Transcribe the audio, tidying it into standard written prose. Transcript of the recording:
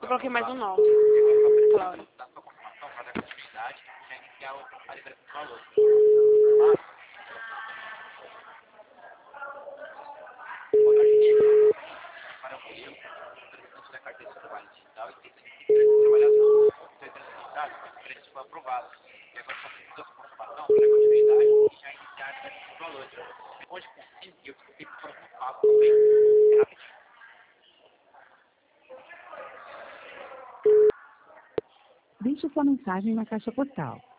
Eu coloquei mais um 9. Aquela hora. Da sua confirmação para a continuidade, já iniciar a liberação do valor. Para o eu, o da carteira de trabalho digital e tem que trabalhador. Então, o preço foi aprovado. E agora só precisa da confirmação para a continuidade e já iniciar a liberação do valor. Onde conseguir, eu tenho que fazer um passo também. É rapidinho. Deixe sua mensagem na caixa postal